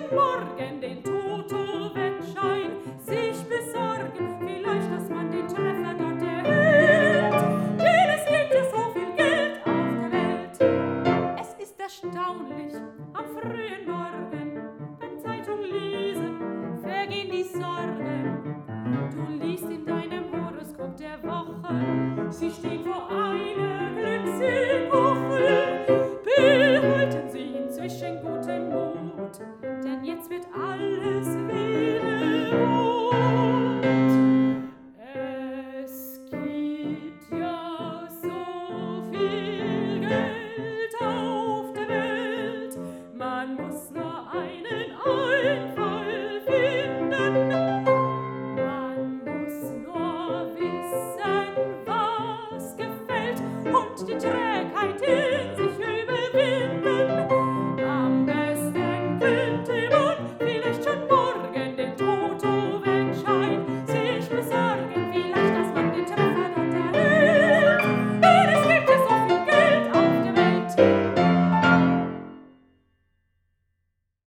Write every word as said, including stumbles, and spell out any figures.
morgen den Toto-Wettschein sich besorgen, vielleicht, dass man den Treffer dort erhält. Denn es gibt ja so viel Geld auf der Welt. Es ist erstaunlich, am frühen Morgen, beim Zeitung lesen, vergehen die Sorgen. Du liest in deinem Horoskop der Woche, sie steht vor einer Glücksepoche. Behalten Sie inzwischen guten Mut, denn jetzt wird alles wieder gut. Es gibt ja so viel Geld auf der Welt, man muss nur eine